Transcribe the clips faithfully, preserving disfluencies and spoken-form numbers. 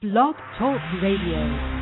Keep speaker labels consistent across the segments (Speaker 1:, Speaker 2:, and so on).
Speaker 1: Blog Talk Radio.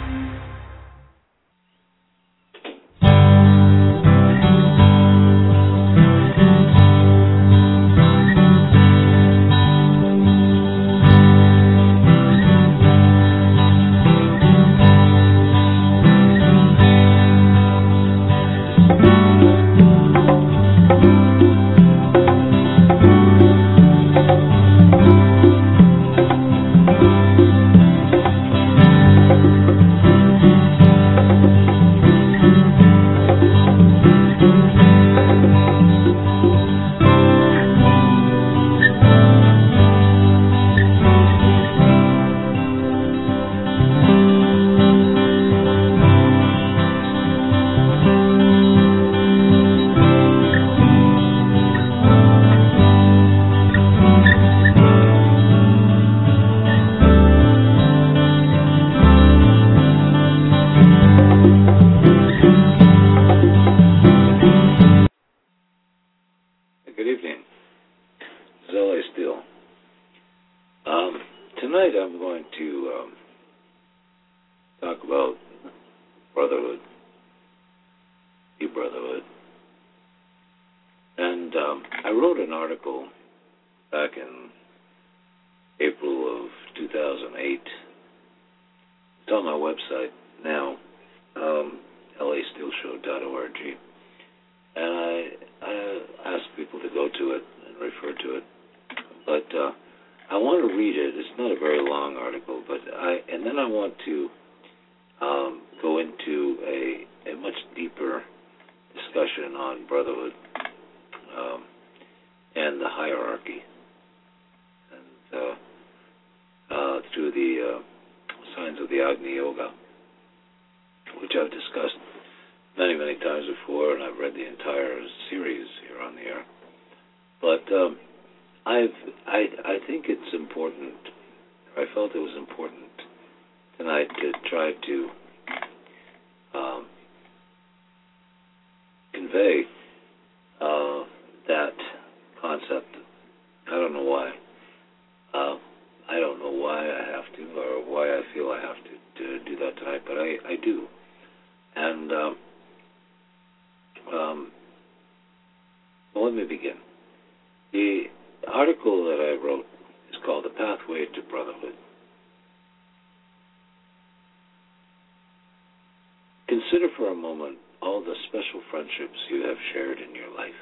Speaker 2: Consider for a moment all the special friendships you have shared in your life.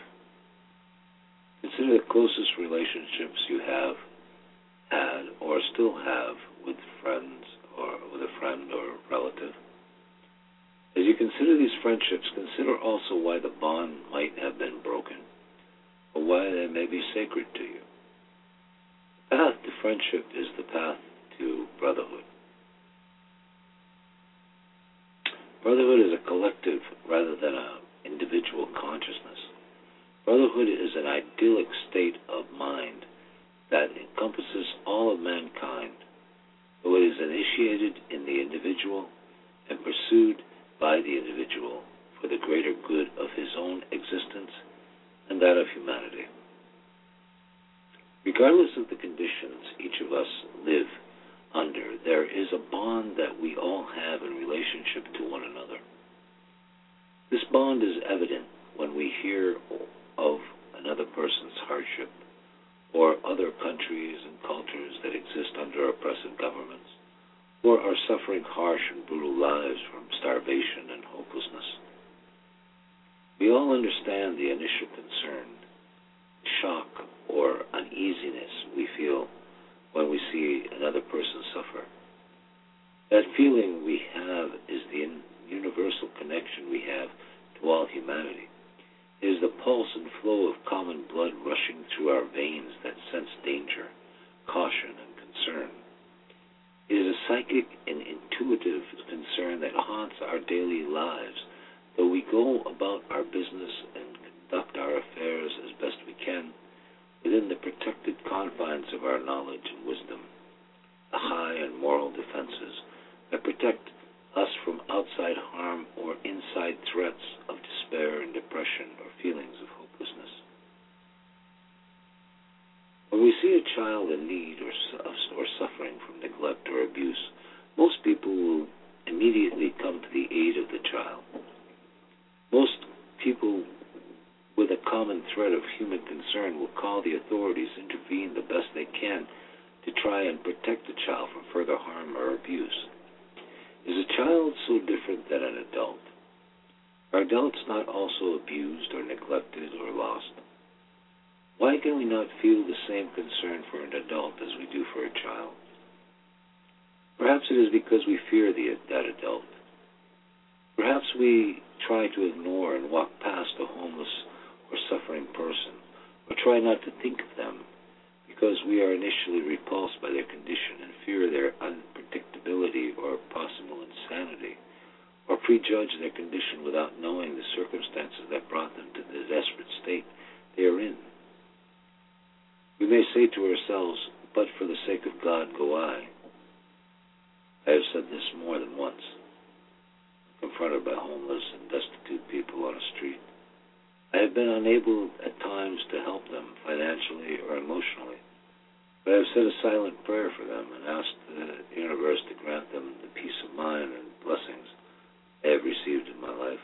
Speaker 2: Consider the closest relationships you have had or still have with friends or with a friend or relative. As you consider these friendships, consider also why the bond might have been broken or why they may be sacred to you. The path to friendship is the path to brotherhood. Brotherhood is a collective rather than an individual consciousness. Brotherhood is an idyllic state of mind that encompasses all of mankind, though it is initiated in the individual and pursued by the individual for the greater good of his own existence and that of humanity. Regardless of the conditions each of us live under, there is a bond that we all have in relationship to one another. This bond is evident when we hear of another person's hardship or other countries and cultures that exist under oppressive governments or are suffering harsh and brutal lives from starvation and hopelessness. We all understand the initial concern, shock, or uneasiness we feel when we see another person suffer. That feeling we have is the universal connection we have to all humanity. It is the pulse and flow of common blood rushing through our veins that sense danger, caution, and concern. It is a psychic and intuitive concern that haunts our daily lives, though we go about our business and conduct our affairs as best we can within the protected confines of our knowledge and wisdom, the high and moral defenses that protect us from outside harm or inside threats of despair and depression or feelings of hopelessness. When we see a child in need or, or suffering from neglect or abuse, Most people will immediately come to the aid of the child. Most people with a common thread of human concern will call the authorities, intervene the best they can to try and protect the child from further harm or abuse. Is a child so different than an adult? Are adults not also abused or neglected or lost? Why can we not feel the same concern for an adult as we do for a child? Perhaps it is because we fear the, that adult. Perhaps we try to ignore and walk past a homeless or suffering person, or try not to think of them because we are initially repulsed by their condition and fear their unpredictability or possible insanity, or prejudge their condition without knowing the circumstances that brought them to the desperate state they are in. We may say to ourselves, but for the sake of God go I. I have said this more than once, confronted by homeless and destitute people on a street. I have been unable at times to help them financially or emotionally, but I have said a silent prayer for them and asked the universe to grant them the peace of mind and blessings I have received in my life.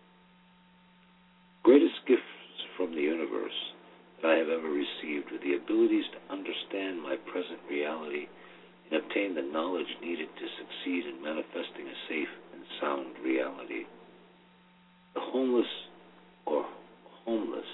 Speaker 2: Greatest gifts from the universe that I have ever received were the abilities to understand my present reality and obtain the knowledge needed to succeed in manifesting a safe and sound reality. The homeless or homeless.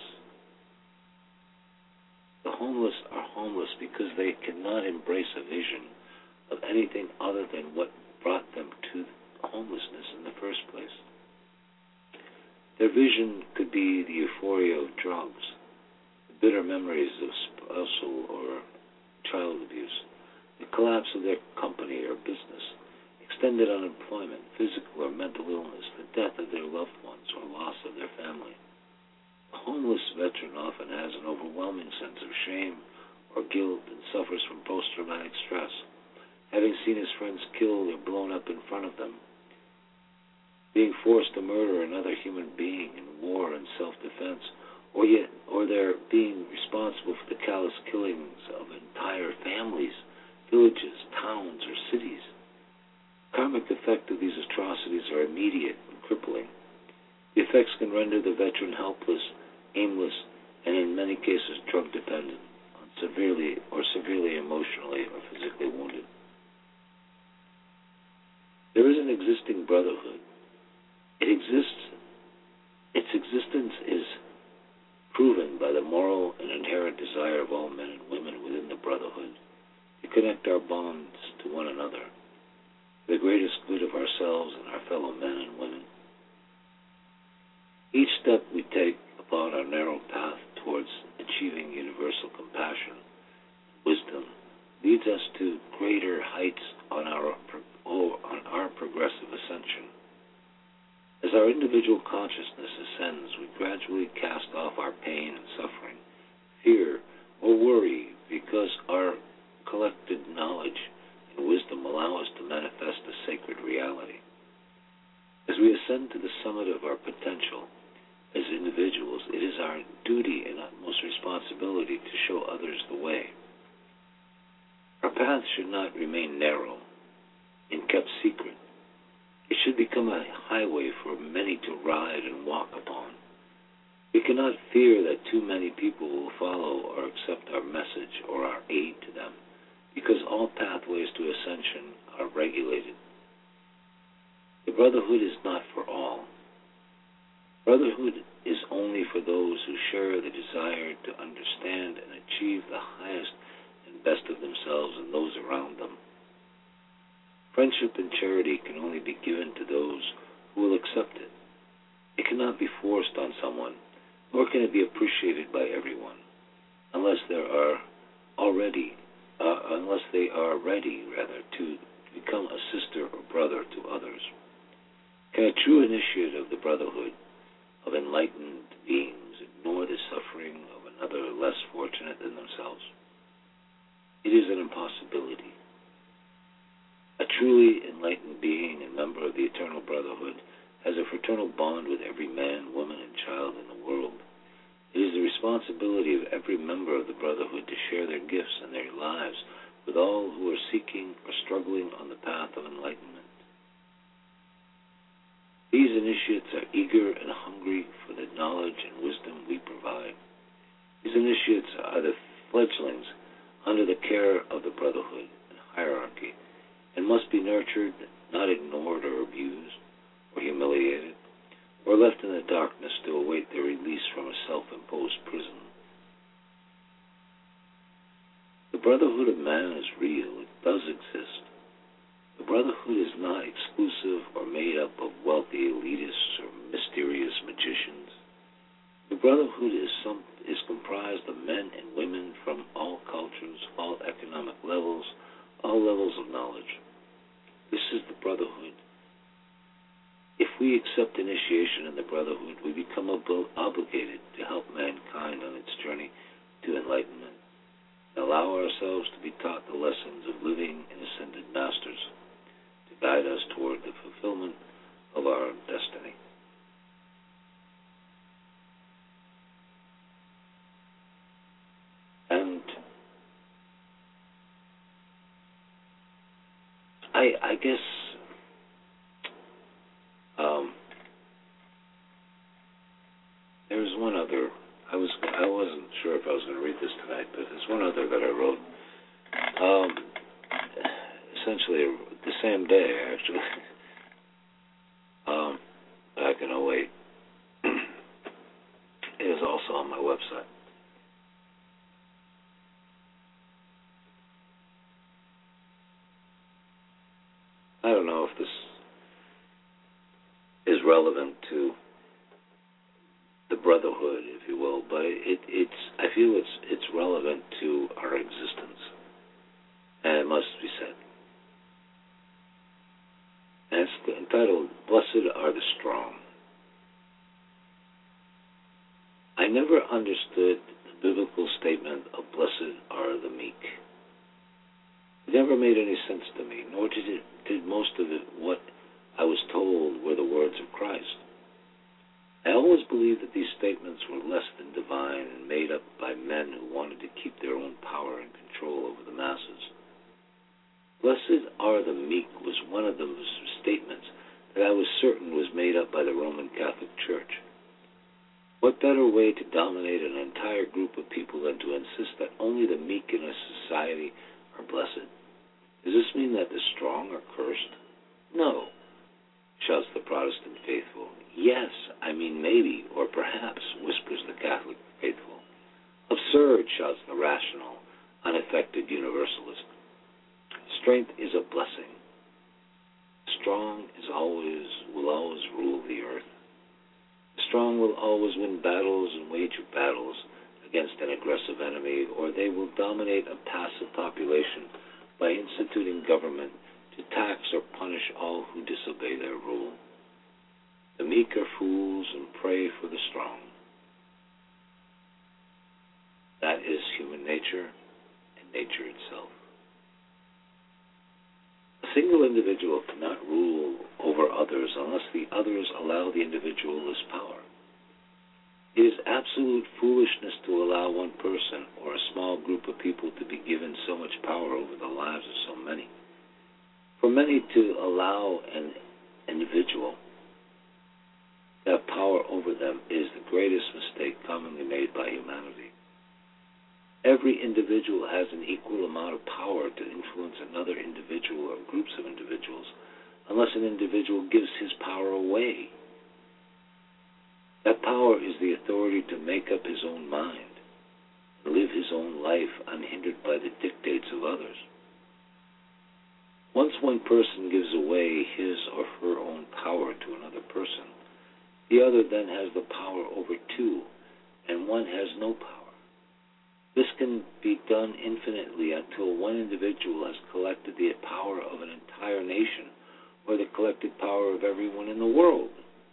Speaker 2: The homeless are homeless because they cannot embrace a vision of anything other than what brought them to homelessness in the first place. Their vision could be the euphoria of drugs, the bitter memories of spousal or child abuse, the collapse of their company or business, extended unemployment, physical or mental illness, the death of their loved ones, or loss of their family. A homeless veteran often has an overwhelming sense of shame or guilt and suffers from post-traumatic stress, having seen his friends killed or blown up in front of them, being forced to murder another human being in war and self-defense, or yet, or they're being responsible for the callous killings of entire families, villages, towns, or cities. The karmic effect of these atrocities are immediate and crippling. The effects can render the veteran helpless, aimless, and in many cases drug dependent, on severely or severely emotionally or physically wounded. There is an existing brotherhood. It exists. Its existence is proven by the moral and inherent desire of all men and women within the brotherhood to connect our bonds to one another for the greatest good of ourselves and our fellow men and women. Each step we take upon our narrow path towards achieving universal compassion and wisdom leads us to greater heights on our oh, on our progressive ascension. As our individual consciousness ascends, we gradually cast off our pain and suffering, fear, or worry, because our collected knowledge and wisdom allow us to manifest a sacred reality. As we ascend to the summit of our potential as individuals, it is our duty and utmost responsibility to show others the way. Our path should not remain narrow and kept secret. It should become a highway for many to ride and walk upon. We cannot fear that too many people will follow or accept our message or our aid to them, because all pathways to ascension are regulated. The brotherhood is not for all. Brotherhood is only for those who share the desire to understand and achieve the highest and best of themselves and those around them. Friendship and charity can only be given to those who will accept it. It cannot be forced on someone, nor can it be appreciated by everyone, unless there are already, uh, unless they are ready, rather, to become a sister or brother to others. Can a true initiate of the brotherhood of enlightened beings ignore the suffering of another less fortunate than themselves? It is an impossibility. A truly enlightened being and member of the eternal brotherhood has a fraternal bond with every man, woman, and child in the world. It is the responsibility of every member of the brotherhood to share their gifts and their lives with all who are seeking or struggling on the path of enlightenment. These initiates are eager and hungry for the knowledge and wisdom we provide. These initiates are the fledglings under the care of the brotherhood and hierarchy, and must be nurtured, not ignored or abused, or humiliated, or left in the darkness to await their release from a self-imposed prison. The brotherhood of man is real. It does exist. The brotherhood is not exclusive or made up of wealthy elitists or mysterious magicians. The brotherhood is some is comprised of men and women from all cultures, all economic levels, all levels of knowledge. This is the brotherhood. If we accept initiation in the brotherhood, we become ob- obligated to help mankind on its journey to enlightenment, and allow ourselves to be taught the lessons of living in ascended masters, to guide us toward the fulfillment of our destiny. And I, I guess um, there's one other. I was I wasn't sure if I was going to read this tonight, but there's one other that I wrote. Um, essentially, the same day, actually. Um, back in oh eight. It is also on my website. I don't know if this is relevant to the brotherhood, if you will, but it, it's I feel it's it's relevant to our existence, and it must be said. And it's entitled, "Blessed Are the Strong." I never understood the biblical statement of "Blessed are the meek." It never made any sense to me, nor did it did most of it what I was told were the words of Christ. I always believed that these statements were less than divine and made up by men who wanted to keep their own power and control over the masses. "Blessed are the meek" was one of those statements that I was certain was made up by the Roman Catholic Church. What better way to dominate an entire group of people than to insist that only the meek in a society are blessed? Does this mean that the strong are cursed? No, shouts the Protestant faithful. Yes, I mean maybe, or perhaps, whispers the Catholic faithful. Absurd, shouts the rational, unaffected universalist. Strength is a blessing. Strong is always, will always rule the earth. The strong will always win battles and wage battles against an aggressive enemy, or they will dominate a passive population by instituting government to tax or punish all who disobey their rule. The meek are fools and pray for the strong. That is human nature and nature itself. A single individual cannot rule over others unless the others allow the individual this power. It is absolute foolishness to allow one person or a small group of people to be given so much power over the lives of so many. For many to allow an individual to have power over them is the greatest mistake commonly made by humanity. Every individual has an equal amount of power to influence another individual or groups of individuals, unless an individual gives his power away. That power is the authority to make up his own mind and live his own life unhindered by the dictates of others. Once one person gives away his or her own power to another person, the other then has the power over two, and one has no power. This can be done infinitely until one individual has collected the power of an entire nation or the collected power of everyone in the world.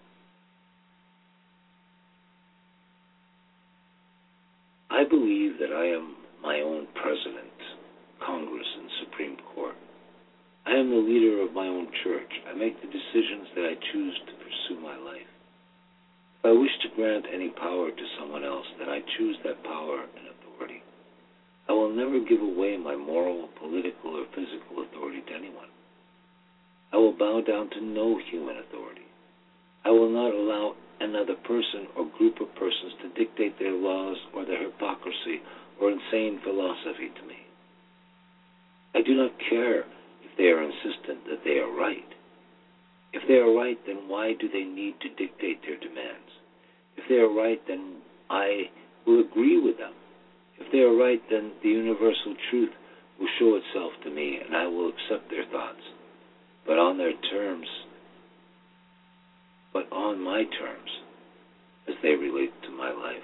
Speaker 2: I believe that I am my own president, Congress, and Supreme Court. I am the leader of my own church. I make the decisions that I choose to pursue my life. If I wish to grant any power to someone else, then I choose that power and authority. I will never give away my moral, political, or physical authority to anyone. I will bow down to no human authority. I will not allow another person or group of persons to dictate their laws or their hypocrisy or insane philosophy to me. I do not care if they are insistent that they are right. If they are right, then why do they need to dictate their demands? If they are right, then I will agree with them. If they are right, then the universal truth will show itself to me, and I will accept their thoughts, but on their terms, but on my terms, as they relate to my life.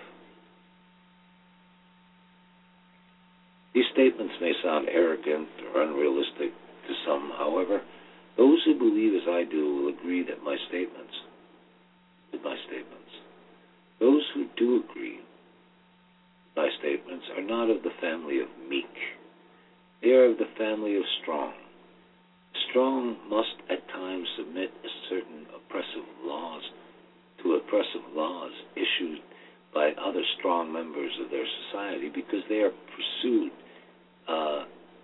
Speaker 2: These statements may sound arrogant or unrealistic to some. However, those who believe as I do will agree that my statements, with my statements, those who do agree with my statements are not of the family of meek. They are of the family of strong. Strong must at times submit to certain oppressive laws, to oppressive laws issued by other strong members of their society, because they are pursued, uh,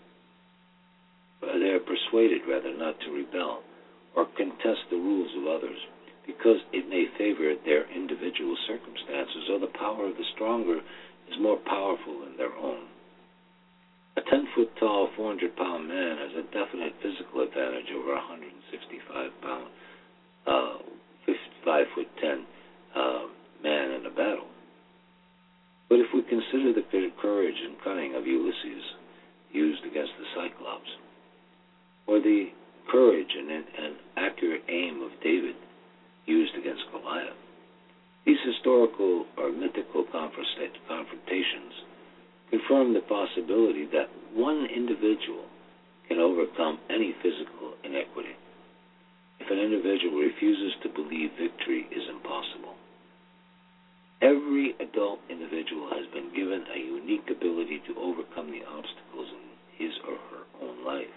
Speaker 2: they are persuaded rather not to rebel or contest the rules of others, because it may favor their individual circumstances, or the power of the stronger is more powerful than their own. A ten-foot-tall, four hundred pound man has a definite physical advantage over a one hundred sixty-five pound, uh, five foot ten uh, man in a battle. But if we consider the courage and cunning of Ulysses used against the Cyclops, or the courage and, and accurate aim of David used against Goliath, these historical or mythical confrontations confirm the possibility that one individual can overcome any physical inequity if an individual refuses to believe victory is impossible. Every adult individual has been given a unique ability to overcome the obstacles in his or her own life.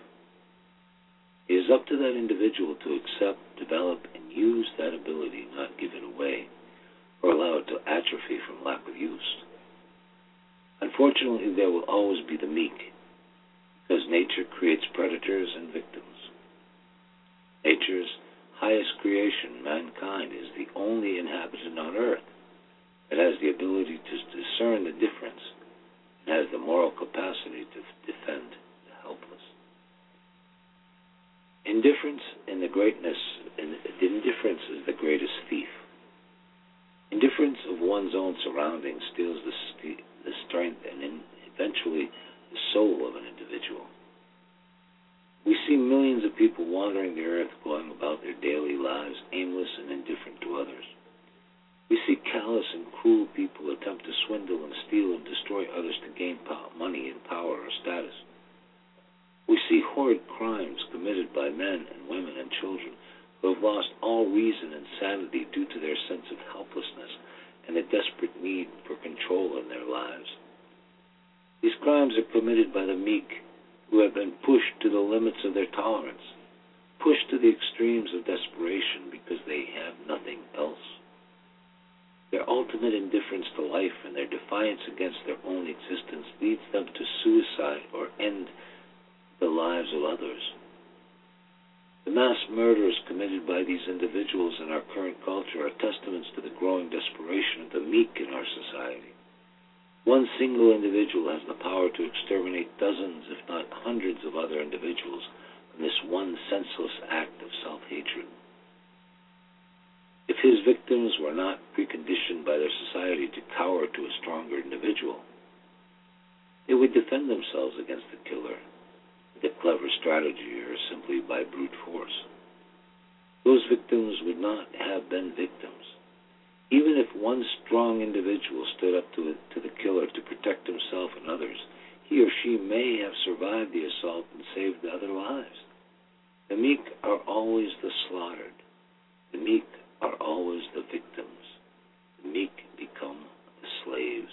Speaker 2: It is up to that individual to accept, develop, and use that ability, not give it away or allow it to atrophy from lack of use. Unfortunately, there will always be the meek, because nature creates predators and victims. Nature's highest creation, mankind, is the only inhabitant on earth that has the ability to discern the difference and has the moral capacity to defend the helpless. Indifference in the greatness, indifference is the greatest thief. Indifference of one's own surroundings steals the, st- the strength and in eventually the soul of an individual. We see millions of people wandering the earth, going about their daily lives, aimless and indifferent to others. We see callous and cruel people attempt to swindle and steal and destroy others to gain power, money and power or status. We see horrid crimes committed by men and women and children who have lost all reason and sanity due to their sense of helplessness and a desperate need for control in their lives. These crimes are committed by the meek, who have been pushed to the limits of their tolerance, pushed to the extremes of desperation because they have nothing else. Their ultimate indifference to life and their defiance against their own existence leads them to suicide or end the lives of others. The mass murders committed by these individuals in our current culture are testaments to the growing desperation of the meek in our society. One single individual has the power to exterminate dozens, if not hundreds, of other individuals from this one senseless act of self-hatred. If his victims were not preconditioned by their society to cower to a stronger individual, they would defend themselves against the killer with a clever strategy or simply by brute force. Those victims would not have been victims. Even if one strong individual stood up to, it, to the killer to protect himself and others, he or she may have survived the assault and saved other lives. The meek are always the slaughtered. The meek are always the victims. The meek become the slaves.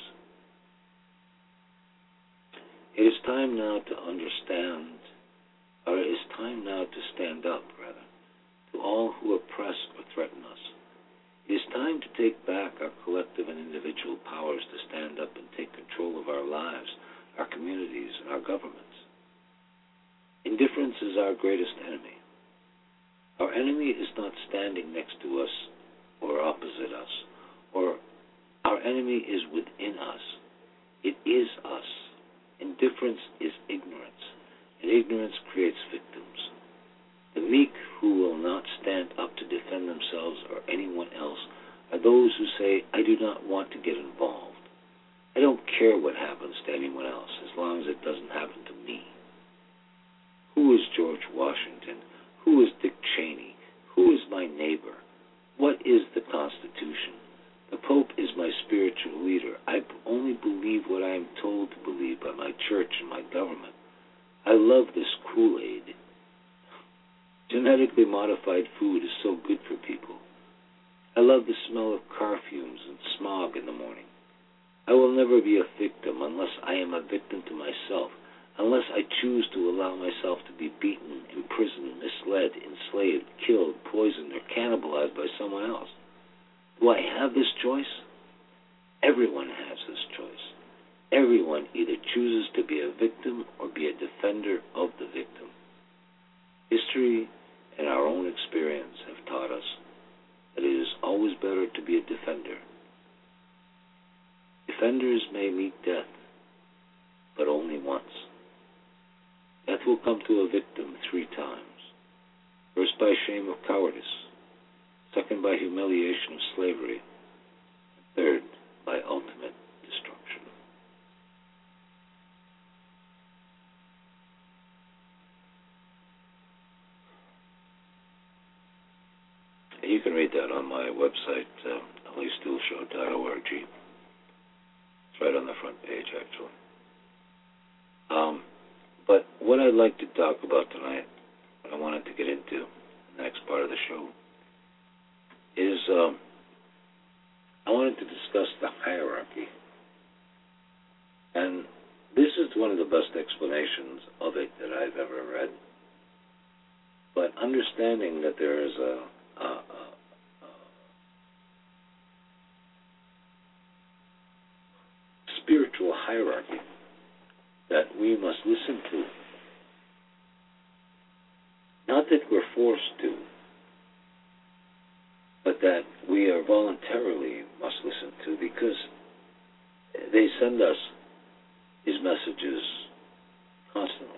Speaker 2: It is time now to understand, or it is time now to stand up, rather, to all who oppress or threaten us. It is time to take back our collective and individual powers to stand up and take control of our lives, our communities, and our governments. Indifference is our greatest enemy. Our enemy is not standing next to us or opposite us, or our enemy is within us. It is us. Indifference is ignorance, and ignorance creates victims. The meek who will not stand up to defend themselves or anyone else are those who say, I do not want to get involved. I don't care what happens to anyone else as long as it doesn't happen to me. Who is George Washington? Who is Dick Cheney? Who is my neighbor? What is the Constitution? The Pope is my spiritual leader. I only believe what I am told to believe by my church and my government. I love this Kool-Aid. Genetically modified food is so good for people. I love the smell of car fumes and smog in the morning. I will never be a victim unless I am a victim to myself, unless I choose to allow myself to be beaten, imprisoned, misled, enslaved, killed, poisoned, or cannibalized by someone else. Do I have this choice? Everyone has this choice. Everyone either chooses to be a victim or be a defender of the victim. History and our own experience have taught us that it is always better to be a defender. Defenders may meet death, but only once. Death will come to a victim three times. First by shame of cowardice, second by humiliation of slavery, and third by ultimate destruction. And you can read that on my website, uh, ellie stool show dot org. It's right on the front page, actually. Um, but what I'd like to talk about tonight, what I wanted to get into, the next part of the show, is um, I wanted to discuss the hierarchy. And this is one of the best explanations of it that I've ever read. But understanding that there is a, a, a, a spiritual hierarchy that we must listen to. Not that we're forced to, but that we are voluntarily must listen to, because they send us these messages constantly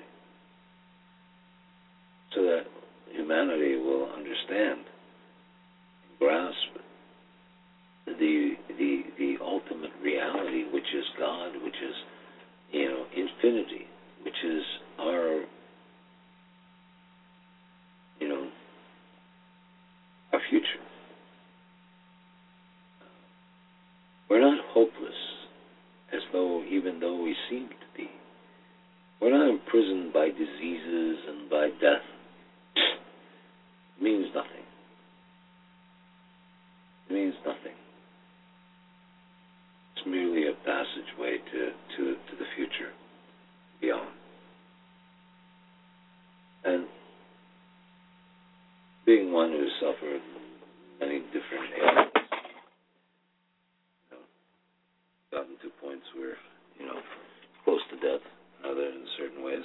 Speaker 2: so that humanity will understand and grasp the the the ultimate reality, which is God, which is, you know, infinity, which is our, you know, our future. We're not hopeless, as though, even though we seem to be. We're not imprisoned by diseases and by death. It means nothing. It means nothing. It's merely a passageway to, to, to the future, beyond. And being one who has suffered many different ailments, gotten to points where, you know, close to death, other in certain ways,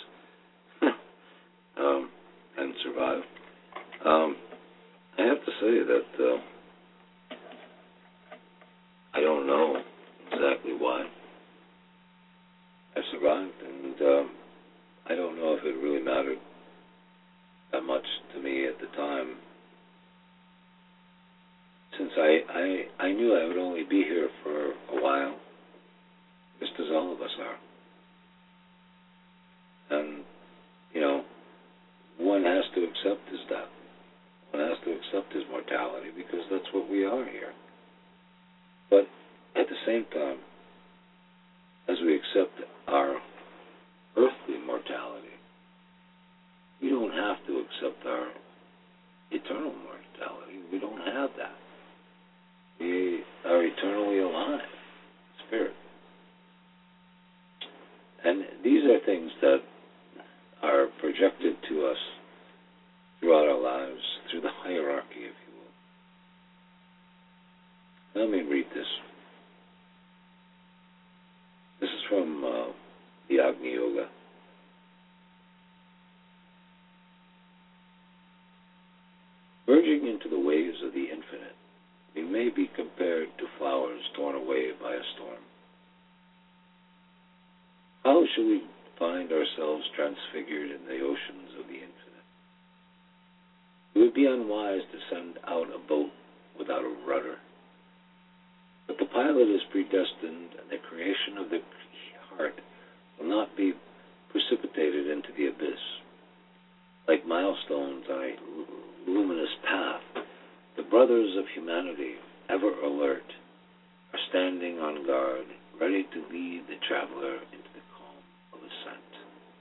Speaker 2: um, and survived. Um, I have to say that uh, I don't know exactly why I survived, and um, I don't know if it really mattered that much to me at the time, since I, I, I knew I would only be here for a while, just as all of us are. And, you know, one has to accept his death. One has to accept his mortality, because that's what we are here. But at the same time, as we accept our earthly mortality, we don't have to accept our eternal mortality. We don't have that. We are eternally alive, spirit. And these are things that are projected to us throughout our lives, through the hierarchy, if you will. Let me read this. This is from uh, the Merging into the waves of the infinite, we may be compared to flowers torn away by a storm. How shall we find ourselves transfigured in the oceans of the infinite? It would be unwise to send out a boat without a rudder. But the pilot is predestined, and the creation of the heart will not be precipitated into the abyss. Like milestones on a luminous path, the brothers of humanity, ever alert, are standing on guard, ready to lead the traveler into the calm of ascent.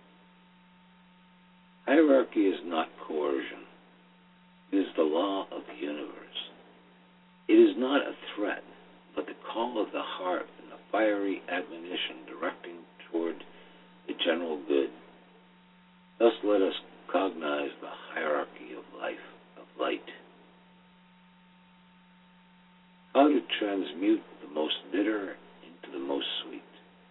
Speaker 2: Hierarchy is not coercion. It is the law of the universe. It is not a threat, but the call of the heart and the fiery admonition directing toward the general good. Thus let us cognize the hierarchy of life, of light. How to transmute the most bitter into the most sweet.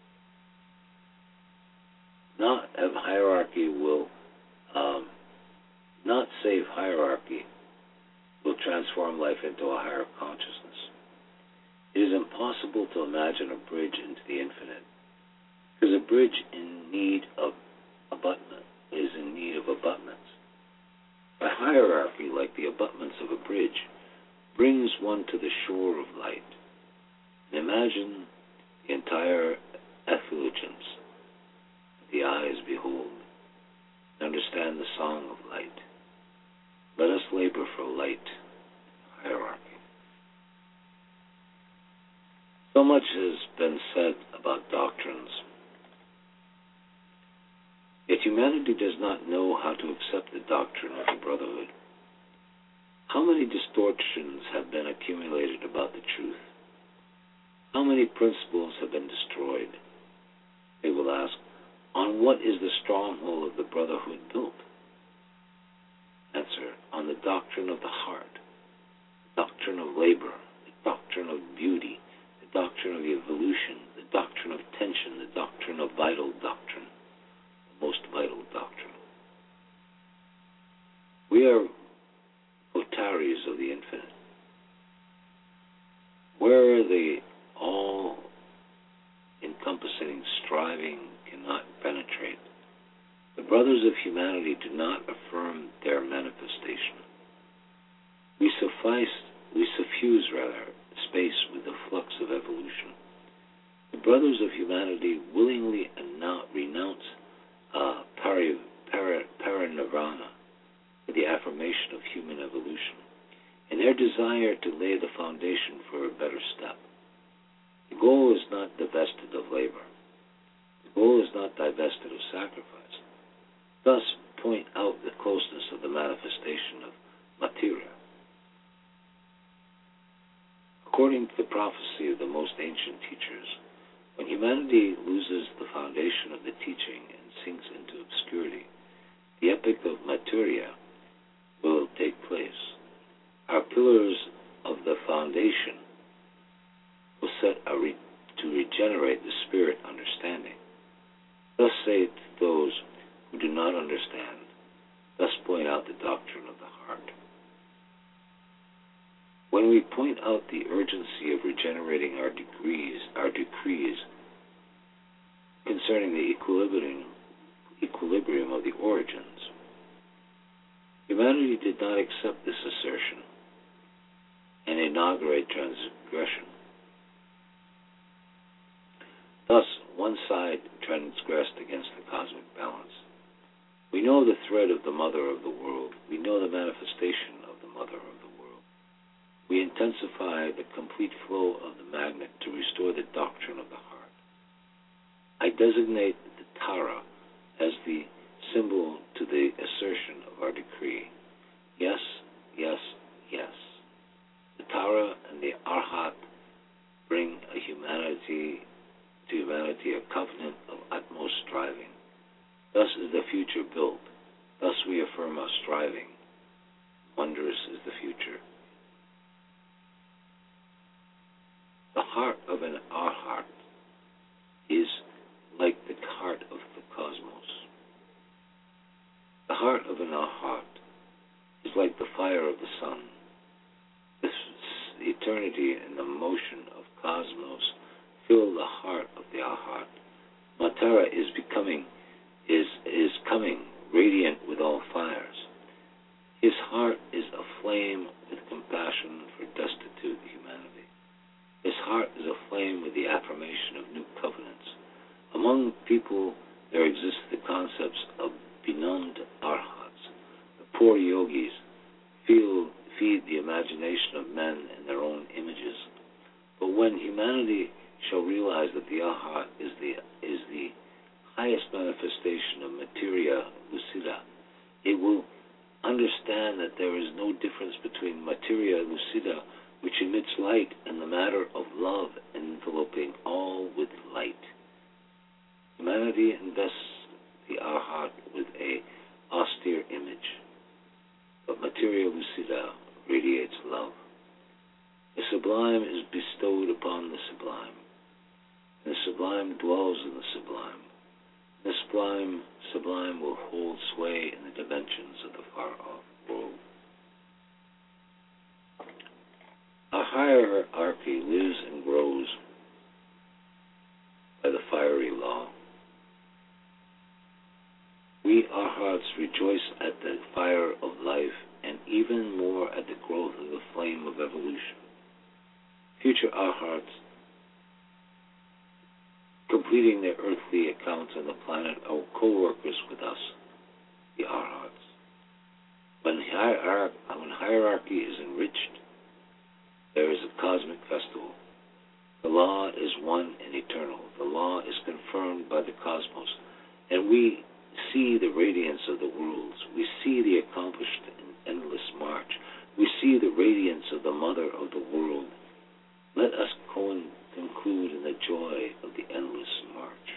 Speaker 2: Not have hierarchy will, um, not save hierarchy will transform life into a higher consciousness. It is impossible to imagine a bridge into the infinite, because a bridge in need of abutment is in need of abutments. A hierarchy, like the abutments of a bridge, brings one to the shore of light. And imagine the entire effulgence that the eyes behold, and understand the song of light. Let us labor for light, hierarchy. So much has been said about doctrines. Yet humanity does not know how to accept the doctrine of the brotherhood. How many distortions have been accumulated about the truth? How many principles have been destroyed? They will ask, on what is the stronghold of the brotherhood built? Answer, on the doctrine of the heart, the doctrine of labor, the doctrine of beauty, the doctrine of evolution, the doctrine of tension, the doctrine of vital doctrine, the most vital doctrine. We are votaries of the infinite. Where the all-encompassing striving cannot penetrate, the brothers of humanity do not affirm their manifestation. We suffice, we suffuse rather, space with the flux of evolution. The brothers of humanity willingly renounce uh, pari, para, parinirvana, the affirmation of human evolution, in their desire to lay the foundation for a better step. The goal is not divested of labor. The goal is not divested of sacrifice. Thus, point out the closeness of the manifestation of materia. According to the prophecy of the most ancient teachers, when humanity loses the foundation of the teaching and sinks into obscurity, the epoch of materia will take place. Our pillars of the foundation will set a re- to regenerate the spirit understanding. Thus say to those who do not understand, thus point out the doctrine of the heart. When we point out the urgency of regenerating our decrees, our decrees concerning the equilibrium, equilibrium of the origins, humanity did not accept this assertion and inaugurate transgression. Thus, one side transgressed against the cosmic balance. We know the thread of the mother of the world. We know the manifestation of the mother of the world. We intensify the complete flow of the magnet to restore the doctrine of the heart. I designate the Tara as the symbol to the assertion of our decree. Yes, yes, yes. The Tara and the Arhat bring a humanity to humanity a covenant of utmost striving. Thus is the future built. Thus we affirm our striving. Wondrous is the future. The heart of an Arhat is like the heart of the cosmos. The heart of an Arhat the fire of the sun. This eternity and the motion of cosmos fill the heart of the Arhat. Matara is becoming, is is coming, radiant with all fires. His heart is aflame with compassion for destitute humanity. His heart is aflame with the affirmation of new covenants. Among people there exist the concepts of benumbed arhats. The poor yogis feel, feed the imagination of men in their own images. But when humanity shall realize that the arhat is the is the highest manifestation of materia lucida, it will understand that there is no difference between materia lucida, which emits light, and the matter of love enveloping all with light. Humanity invests the Arhat with a austere image, but materia lucida radiates love. The sublime is bestowed upon the sublime, and the sublime dwells in the sublime. The sublime, sublime will hold sway in the dimensions of the far-off world. Our hierarchy lives and grows by the fiery law. We Arhats rejoice at the fire of life and even more at the growth of the flame of evolution. Future Arhats, completing their earthly accounts on the planet, are co-workers with us, the Arhats. When, hier- when hierarchy is enriched, there is a cosmic festival. The law is one and eternal. The law is confirmed by the cosmos, and we see the radiance of the worlds. We see the accomplished and endless march. We see the radiance of the mother of the world. Let us conclude in the joy of the endless march.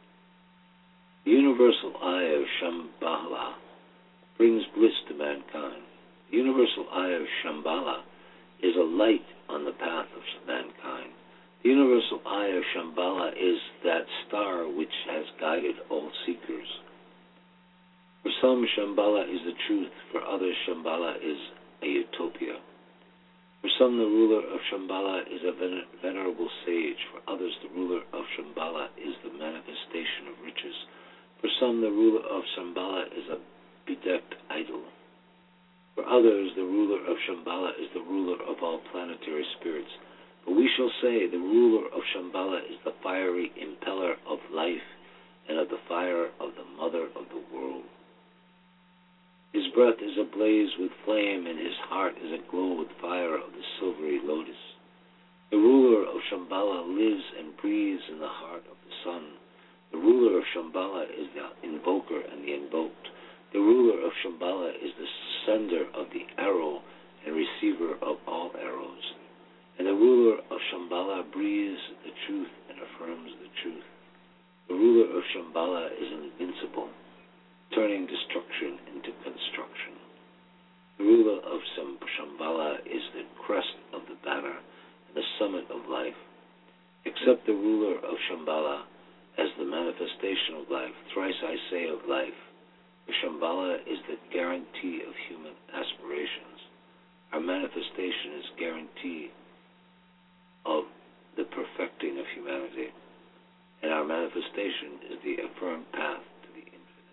Speaker 2: The universal eye of Shambhala brings bliss to mankind. The universal eye of Shambhala is a light on the path of mankind. The universal eye of Shambhala is that star which has guided all seekers. For some, Shambhala is the truth. For others, Shambhala is a utopia. For some, the ruler of Shambhala is a vener- venerable sage. For others, the ruler of Shambhala is the manifestation of riches. For some, the ruler of Shambhala is a bedecked idol. For others, the ruler of Shambhala is the ruler of all planetary spirits. But we shall say the ruler of Shambhala is the fiery impeller of life and of the fire of the mother of the world. His breath is ablaze with flame, and his heart is aglow with fire of the silvery lotus. The ruler of Shambhala lives and breathes in the heart of the sun. The ruler of Shambhala is the invoker and the invoked. The ruler of Shambhala is the sender of the arrow and receiver of all arrows. And the ruler of Shambhala breathes the truth and affirms the truth. The ruler of Shambhala is invincible, turning destruction into construction. The ruler of Shambhala is the crest of the banner and the summit of life. Accept the ruler of Shambhala as the manifestation of life. Thrice I say of life. For Shambhala is the guarantee of human aspirations. Our manifestation is guarantee of the perfecting of humanity, and our manifestation is the affirmed path to the infinite.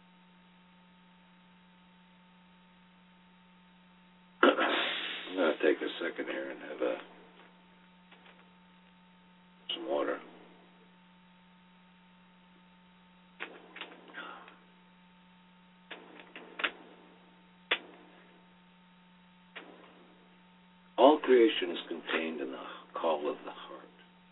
Speaker 2: I'm going to take a second here and have a, some water. All creation is contained in the call of the heart.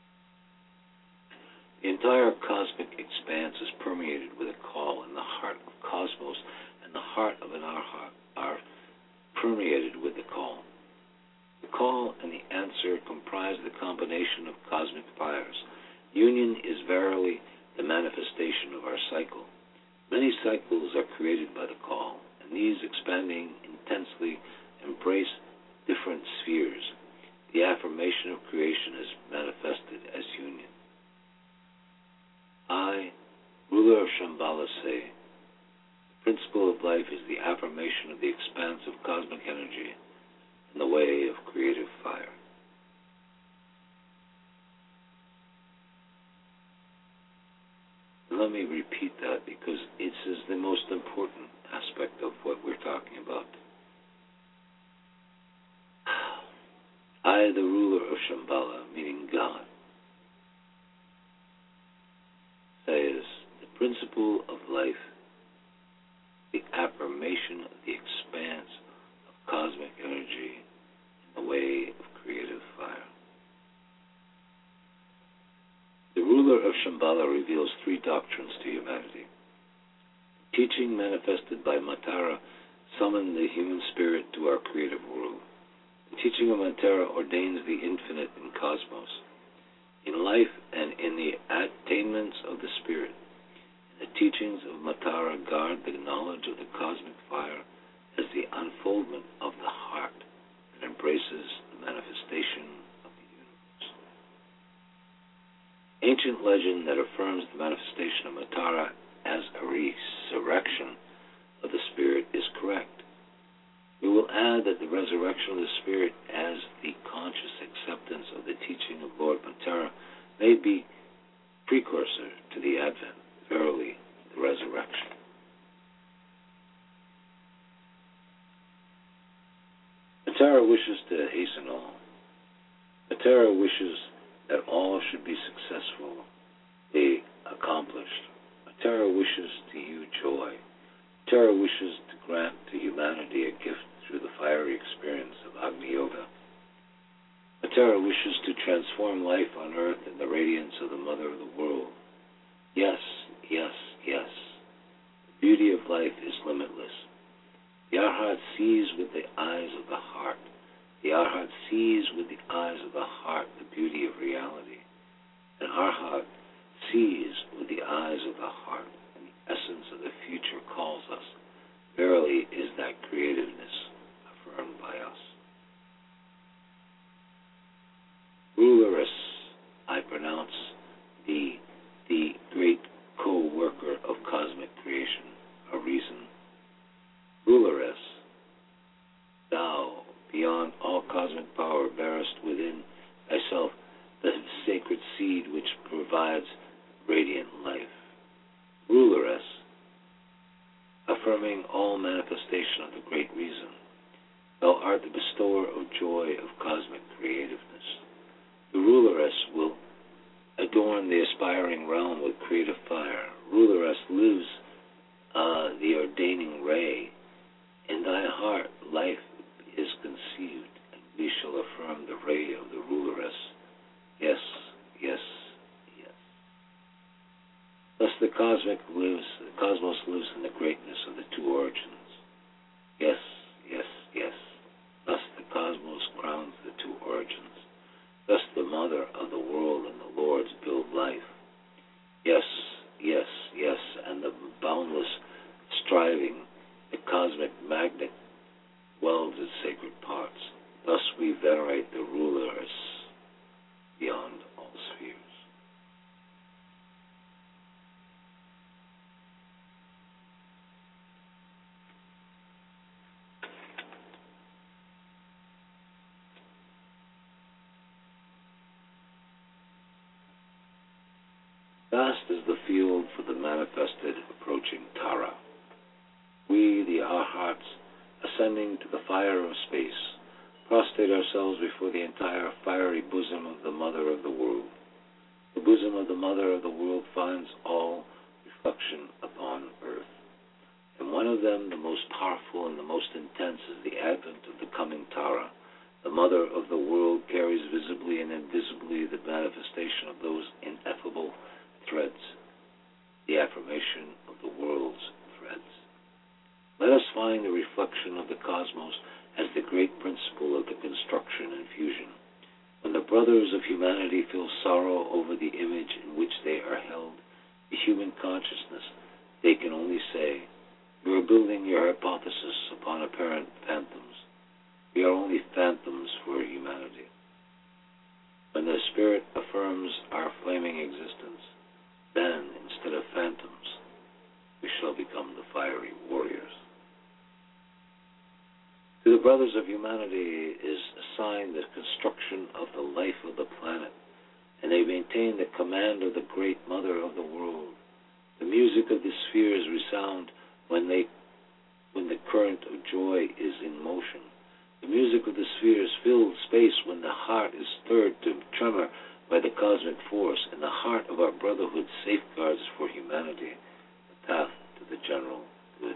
Speaker 2: The entire cosmic expanse is permeated with a call, and the heart of cosmos and the heart of an arhat are permeated with the call. The call and the answer comprise the combination of cosmic fires. Union is verily the manifestation of our cycle. Many cycles are created by the call, and these expanding intensely embrace different spheres. The affirmation of creation is manifested as union. I, ruler of Shambhala, say, the principle of life is the affirmation of the expanse of cosmic energy. energy in the way of creative fire. Let me repeat that because it is the most important aspect of what we're talking about. I, the ruler of Shambhala, meaning God, says the principle of life, the affirmation of the expanse of cosmic energy in the way of creative fire. The ruler of Shambhala reveals three doctrines to humanity. The teaching manifested by Matara summoned the human spirit to our creative world. The teaching of Matara ordains the infinite in cosmos, in life and in the attainments of the spirit. And the teachings of Matara guard the knowledge of the cosmic fire as the unfoldment of the heart that embraces the manifestation of the universe. Ancient legend that affirms the manifestation of Matara as a resurrection of the spirit is correct. We will add that the resurrection of the spirit as the conscious acceptance of the teaching of Lord Matara may be precursor to the advent, verily, the resurrection. Matara wishes to hasten all. Matara wishes that all should be successfully accomplished. Matara wishes to you joy. Matara wishes to grant to humanity a gift through the fiery experience of Agni Yoga. Matara wishes to transform life on earth in the radiance of the Mother of the world. Yes, yes, yes. The beauty of life is limitless. The Arhat sees with the eyes of the heart. The Arhat sees with the eyes of the heart the beauty of reality. And Arhat sees with the eyes of the heart, and the essence of the future calls us. Verily is that creativeness affirmed by us. Ruleress, I pronounce thee, the great co-worker of cosmic creation, a reason. Ruleress, thou, beyond all cosmic power, bearest within thyself the sacred seed which provides radiant life. Ruleress, affirming all manifestation of the great reason, thou art the bestower of joy of cosmic creativeness. The ruleress will adorn the aspiring realm with creative fire. Ruleress lives uh, the ordaining ray. In thy heart life is conceived, and we shall affirm the ray of the ruleress. Yes, yes, yes. Thus the cosmic lives, the cosmos lives in the greatness of the two origins. Yes, yes, yes. Thus the cosmos crowns the two origins. Thus the Mother of the world and the Lords build life. Yes, yes, yes, and the boundless striving, the cosmic magnet welds its sacred parts. Thus we venerate the ruleress beyond all spheres. Vast is the field for the manifested approaching Tara. We, the Arhats, ascending to the fire of space, prostrate ourselves before the entire fiery bosom of the Mother of the world. The bosom of the Mother of the world finds all reflection upon earth. And one of them, the most powerful and the most intense, is the advent of the coming Tara. The Mother of the world carries visibly and invisibly the manifestation of those ineffable threads, the affirmation of the world's threads. Let us find the reflection of the cosmos as the great principle of the construction and fusion. When the brothers of humanity feel sorrow over the image in which they are held, the human consciousness, they can only say, you are building your hypothesis upon apparent phantoms. We are only phantoms for humanity. When the Spirit affirms our flaming existence, then, instead of phantoms, we shall become the fiery warriors. To the brothers of humanity is assigned the construction of the life of the planet, and they maintain the command of the great mother of the world. The music of the spheres resound when they when the current of joy is in motion. The music of the spheres fills space when the heart is stirred to tremor by the cosmic force, and the heart of our brotherhood safeguards for humanity the path to the general good.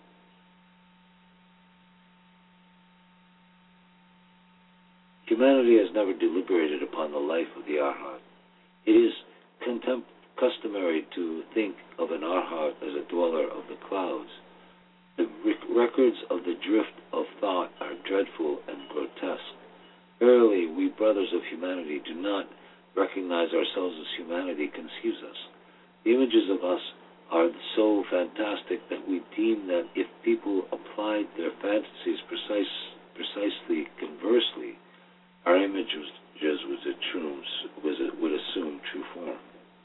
Speaker 2: Humanity has never deliberated upon the life of the Arhat. It is contempt customary to think of an Arhat as a dweller of the clouds. The records of the drift of thought are dreadful and grotesque. Verily, we brothers of humanity do not recognize ourselves as humanity conceives us. The images of us are so fantastic that we deem that if people applied their fantasies precise, precisely conversely, our images would assume, would assume true form.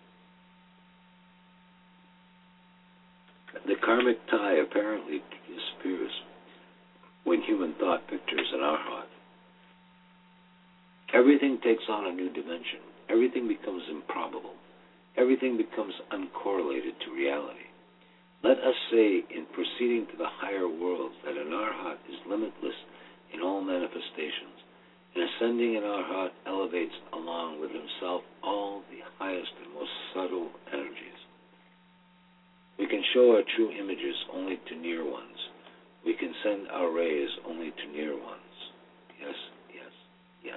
Speaker 2: The karmic tie apparently disappears when human thought pictures an Arhat. Everything takes on a new dimension. Everything becomes improbable. Everything becomes uncorrelated to reality. Let us say, in proceeding to the higher worlds, that an Arhat is limitless in all manifestations. In ascending, an Arhat elevates along with himself all the highest and most subtle energies. We can show our true images only to near ones. We can send our rays only to near ones. Yes, yes, yes.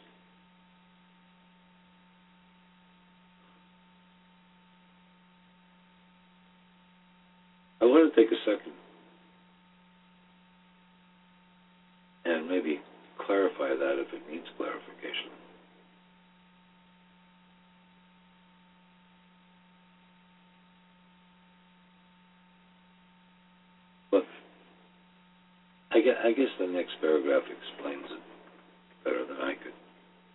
Speaker 2: I want to take a second and maybe clarify that if it needs clarification. But I guess, I guess the next paragraph explains it better than I could.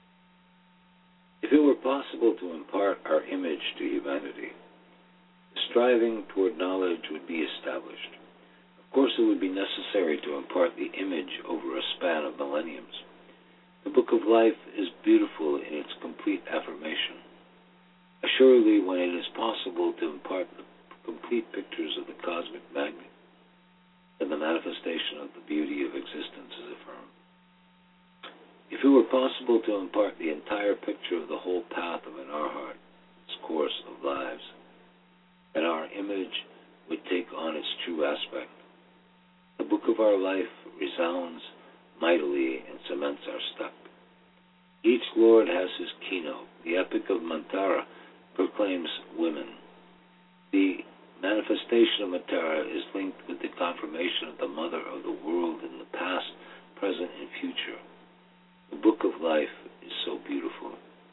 Speaker 2: If it were possible to impart our image to humanity, striving toward knowledge would be established. Of course, it would be necessary to impart the image over a span of millenniums. The Book of Life is beautiful in its complete affirmation. Assuredly, when it is possible to impart the complete pictures of the cosmic magnet, then the manifestation of the beauty of existence is affirmed. If it were possible to impart the entire picture of the whole path of an Arhat, its course of lives, then our image would take on its true aspect. The book of our life resounds mightily and cements our step. Each lord has his keynote. The epic of Manthara proclaims women. The manifestation of Manthara is linked with the confirmation of the mother of the world in the past, present, and future. The book of life is so beautiful.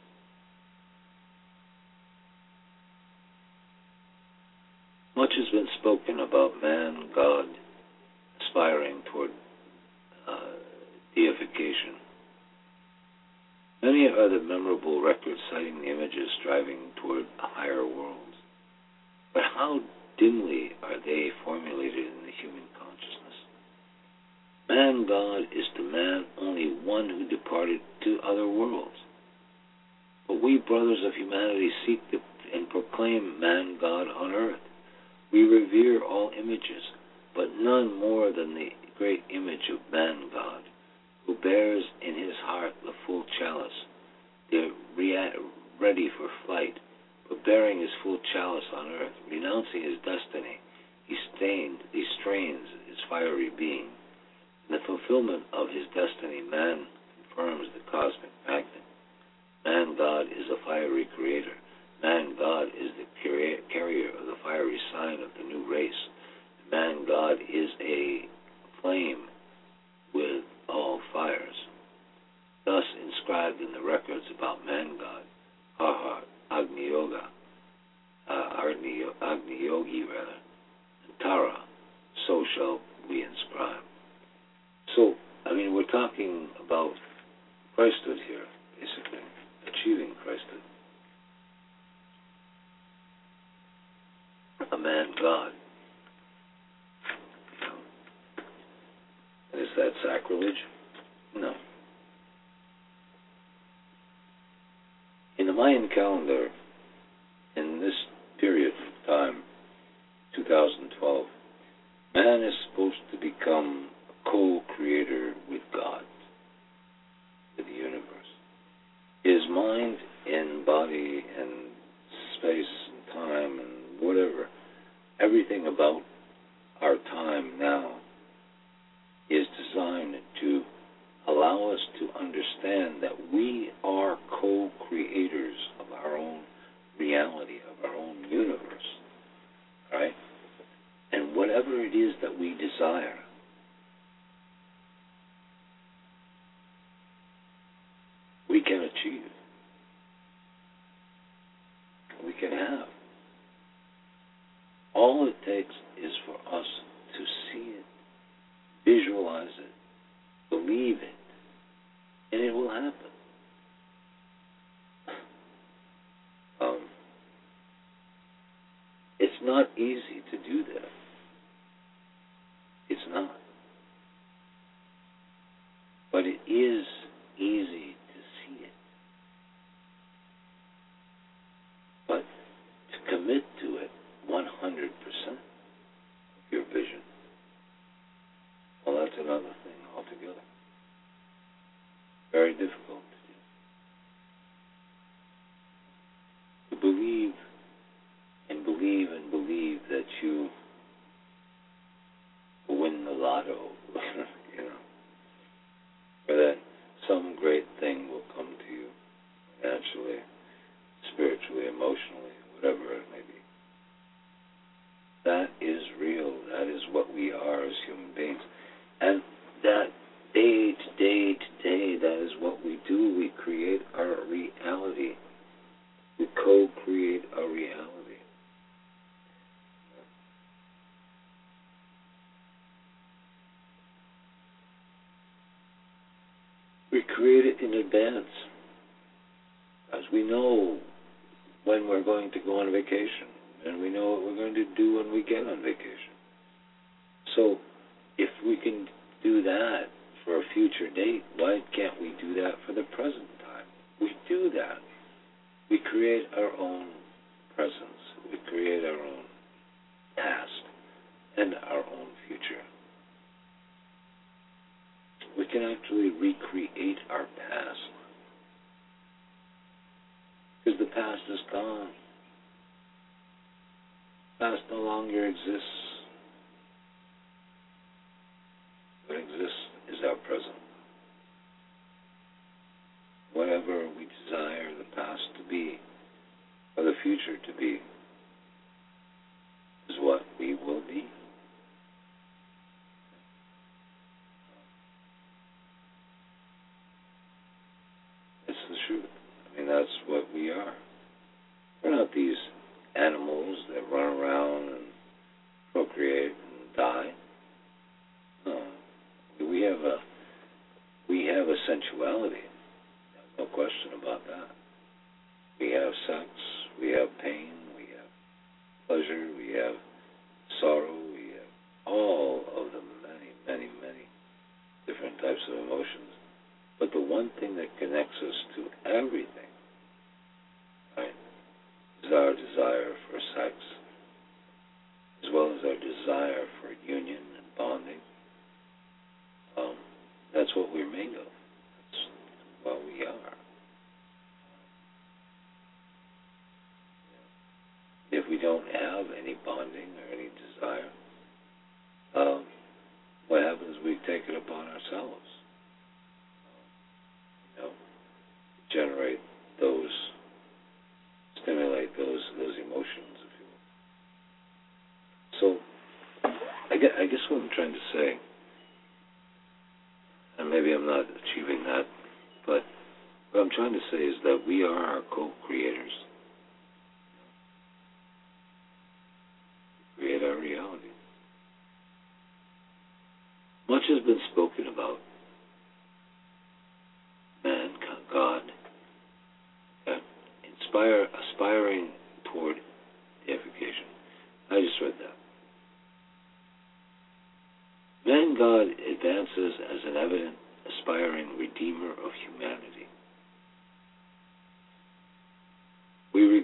Speaker 2: Much has been spoken about man, God, aspiring toward uh, deification. Many are the memorable records citing the images striving toward a higher world. But how dimly are they formulated in the human consciousness? Man, God, is to man only one who departed to other worlds. But we, brothers of humanity, seek to and proclaim man, God on earth. We revere all images, but none more than the great image of man God, who bears in his heart the full chalice, ready for flight, but bearing his full chalice on earth, renouncing his destiny, he stained, he strains his fiery being. In the fulfillment of his destiny, man confirms the cosmic magnet. Man God is a fiery creator. Man God is the carrier of the fiery sign of the new race. Man God is a flame with all fires. Thus inscribed in the records about man God, Arhat, Agni Yoga, uh, Agni, Agni Yogi rather, and Tara, so shall we inscribe. So, I mean, we're talking about Christhood here, basically, achieving Christhood. A man God. You know. Is that sacrilege? No. In the Mayan calendar, in this period of time, two thousand twelve, man is supposed to become a co-creator with God, with the universe. His mind and body and space and time and whatever, everything about our time now is designed to allow us to understand that we are co-creators of our own reality, of our own universe, right? And whatever it is that we desire, we can achieve. We can have. All it takes is for us to see it, visualize it, believe it, and it will happen. Um, it's not easy to do that. It's not. But it is easy to see it. But to commit to it one hundred percent of your vision, well, that's another thing altogether. Very difficult to do. To believe and believe and believe that you will win the lotto, you know, or that some great thing will come to you financially, spiritually, emotionally, whatever it may be. That is real. That is what we are as human beings. And that day to day to day, that is what we do. We create our reality. We co-create our reality. We create it in advance, as we know when we're going to go on vacation, and we know what we're going to do when we get on vacation. So, if we can do that for a future date, why can't we do that for the present time? We do that. We create our own presence. We create our own past and our own future. We can actually recreate our past, because the past is gone. The past no longer exists. What exists is our present. Whatever we desire the past to be, or the future to be, is what we will be. It's the truth. I mean, that's what we are. We're not these animals that run around and procreate and die. No. We have a we have a sensuality. No question about that. We have sex, we have pain, we have pleasure, we have sorrow, we have all of the many, many, many different types of emotions. But the one thing that connects us to everything, right, is our desire for sex, as well as our desire for union and bonding. Um, that's what we're made of. That's what we are. If we don't have any bonding or any desire, um, what happens is we take it upon ourselves. You know, generate those, stimulate those those emotions, if you will. So, I guess, I guess what I'm trying to say, and maybe I'm not achieving that, but what I'm trying to say is that we are our co-creators. Create our reality. Much has been spoken about man, God, uh, inspire, aspiring toward deification. I just read that. Man, God advances as an evident, aspiring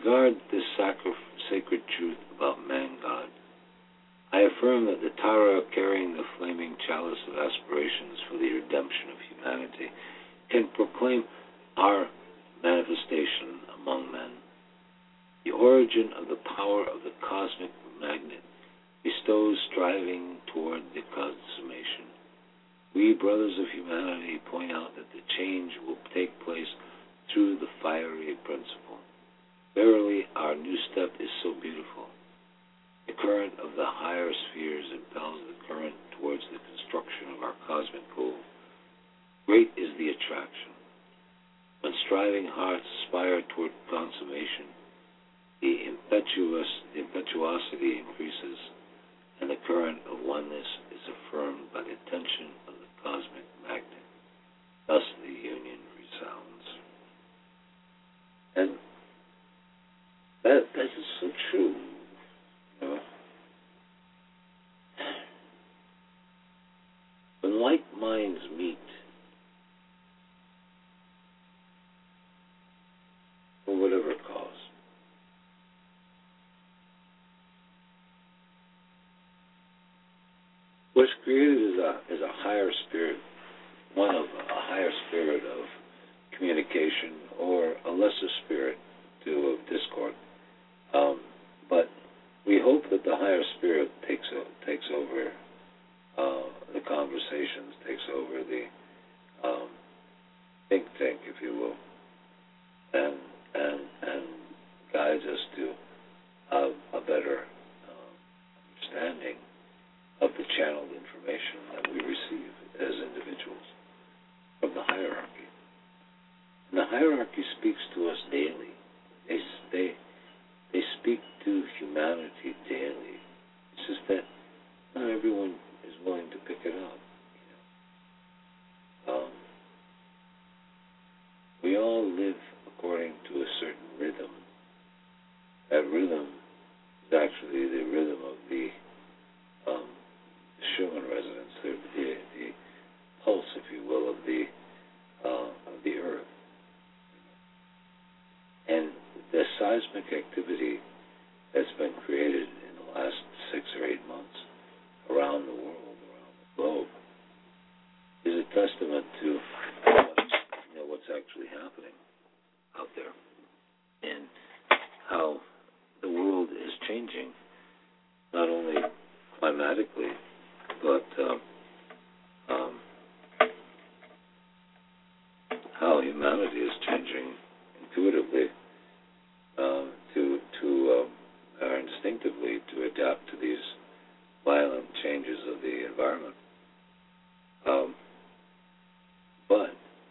Speaker 2: regard this sacri- sacred truth about man-God, I affirm that the Tara, carrying the flaming chalice of aspirations for the redemption of humanity, can proclaim our manifestation among men. The origin of the power of the cosmic magnet bestows striving toward the consummation. We, brothers of humanity, point out that the change will take place through the fiery principle. Verily, our new step is so beautiful. The current of the higher spheres impels the current towards the construction of our cosmic goal. Great is the attraction. When striving hearts aspire toward consummation, the impetuous, the impetuosity increases, and the current of oneness is affirmed by the tension of the cosmic magnet. Thus the union resounds. And that, that is so true. You know? When like minds meet, for whatever cause, what's created is a, is a higher spirit, one of a higher spirit of communication, or a lesser spirit to of discord. Um, but we hope that the higher spirit takes takes over uh, the conversations, takes over the um, think tank, if you will, and and and guides us to uh, a better uh, understanding of the channeled information that we receive as individuals from the hierarchy. And the hierarchy speaks to us daily. They they they speak to humanity daily. It's just that not everyone is willing to pick it up. You know? Um, we all live according to a certain rhythm. That rhythm is actually the rhythm of the um, Schumann resonance, the, the, the pulse, if you will, of the uh, of the Earth. And the seismic activity that's been created in the last six or eight months around the world, around the globe, is a testament to what's, you know, what's actually happening out there and how the world is changing, not only climatically, but um, um, how humanity is changing intuitively uh, to to um, or instinctively to adapt to these violent changes of the environment. Um, but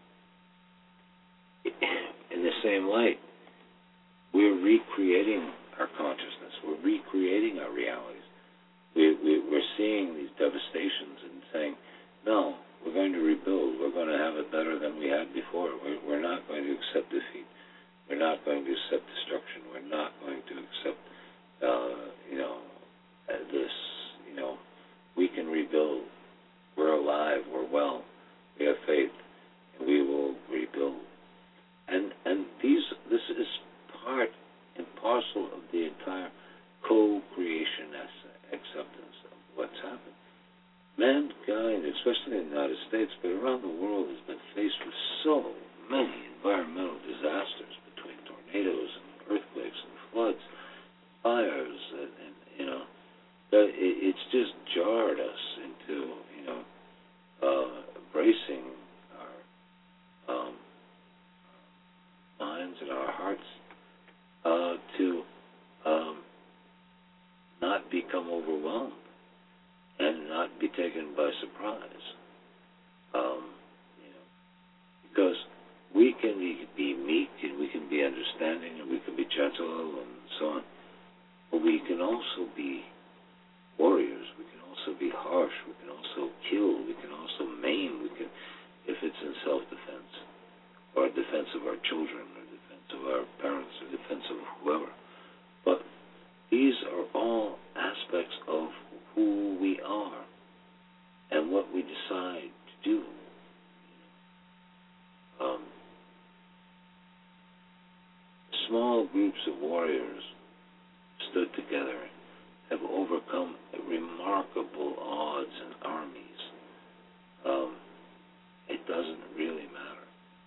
Speaker 2: in the same light, we're recreating our consciousness. We're recreating our realities. We, we, we're seeing these devastations and saying, no, we're going to rebuild. We're going to have it better than we had before. We're, we're not going to accept defeat. We're not going to accept destruction. We're not going to accept, uh, you know, this, you know, we can rebuild. We're alive. We're well. We have faith, and we will rebuild. And and these this is part and parcel of the entire co-creation acceptance of what's happened. Mankind, especially in the United States, but around the world, has been faced with so many environmental disasters between tornadoes and earthquakes and floods, fires, and, and you know, that it, it's just jarred us into, you know, uh, bracing our um, minds and our hearts uh, to um, not become overwhelmed and not be taken by surprise. Um, you know, because we can be, be meek and we can be understanding and we can be gentle and so on, but we can also be warriors. We can also be harsh. We can also kill. We can also maim. We can, if it's in self-defense or defense of our children or defense of our parents or defense of whoever. But these are all aspects of who we are and what we decide to do. Um, small groups of warriors stood together have overcome remarkable odds and armies. Um, it doesn't really matter.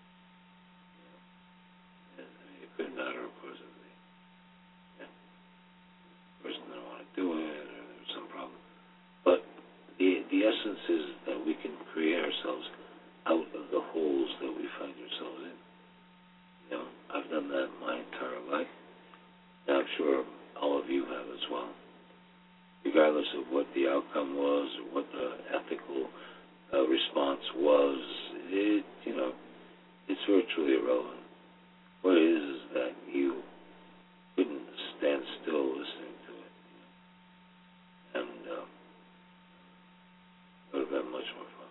Speaker 2: I mean, it could matter, of course, if the yeah, person didn't want to do it or there was some problem. But the the essence is that we can create ourselves out of the holes that we find ourselves in. You know, I've done that my entire life. And I'm sure all of you have as well. Regardless of what the outcome was or what the ethical uh, response was, it, you know, it's virtually irrelevant. What it is is that you couldn't stand still listening to it. You know? And um, it would have been much more fun.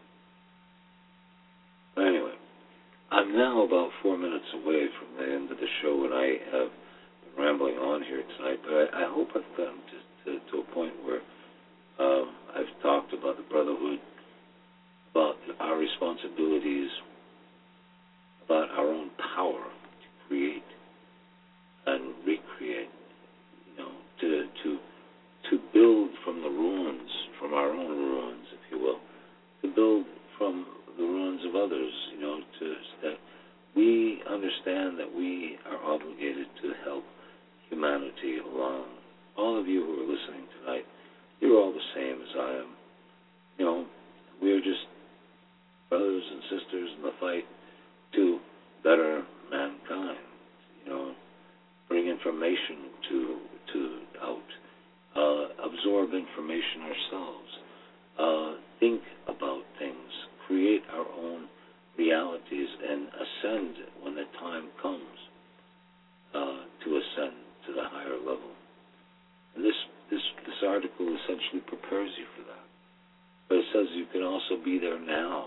Speaker 2: But anyway, I'm now about four minutes away from the end of the show, and I have been rambling on here tonight, but I, I hope I've gotten to, to, to a point where um, I've talked about the brotherhood, about our responsibilities, about our own power to create and recreate, you know, to to to build from the ruins, from our own ruins, if you will, to build from the ruins of others, you know, to that we understand that we are obligated to help humanity along. All of you who are listening tonight, you're all the same as I am. You know, we're just brothers and sisters in the fight to better mankind. You know, bring information to to out, uh, absorb information ourselves, uh, think about things, create our own realities, and ascend when the time comes uh, to ascend to the higher level. And this this this article essentially prepares you for that. But it says you can also be there now.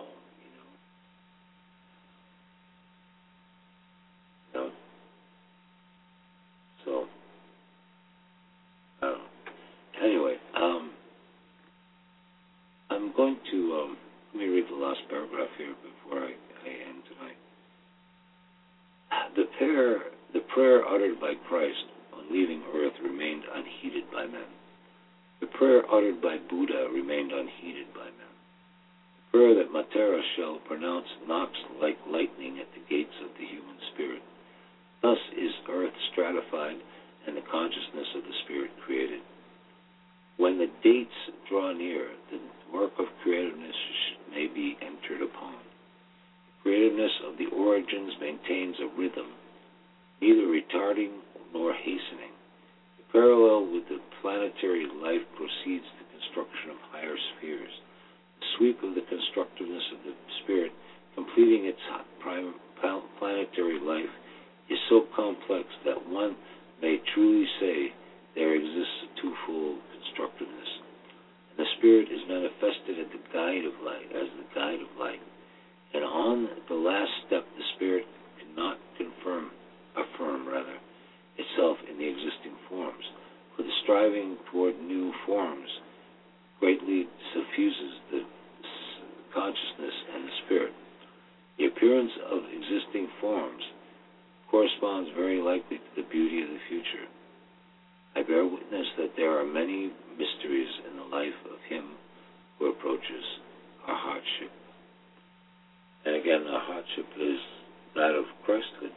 Speaker 2: You know. You know? So, I don't know. Anyway, um, I'm going to um, let me read the last paragraph here before I, I end tonight. The prayer, the prayer uttered by Christ on leaving Earth remained unheeded by men. The prayer uttered by Buddha remained unheeded by men. The prayer that Matera shall pronounce knocks like lightning at the gates of the human spirit. Thus is Earth stratified and the consciousness of the spirit created. When the dates draw near, the work of creativeness may be entered upon. The creativeness of the origins maintains a rhythm, neither retarding nor hastening. The parallel with the planetary life proceeds the construction of higher spheres. The sweep of the constructiveness of the spirit, completing its prime planetary life, is so complex that one may truly say there exists a twofold constructiveness. And the spirit is manifested at the guide of light, as the guide of light. And on the last step, the spirit cannot confirm, affirm rather, itself in the existing forms, for the striving toward new forms greatly suffuses the consciousness and the spirit. The appearance of existing forms corresponds very likely to the beauty of the future. I bear witness that there are many mysteries in the life of him who approaches our hardship. And again, our hardship is that of Christhood.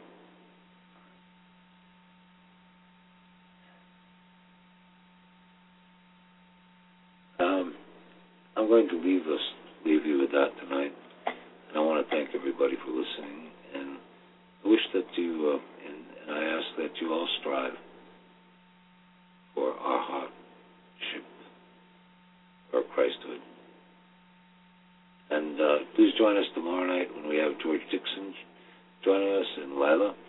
Speaker 2: Um, I'm going to leave us, leave you with that tonight. And I want to thank everybody for listening. And I wish that you, uh, and, and I ask that you all strive for our hardship, or Christhood. And uh, please join us tomorrow night when we have George Dixon joining us and Lila.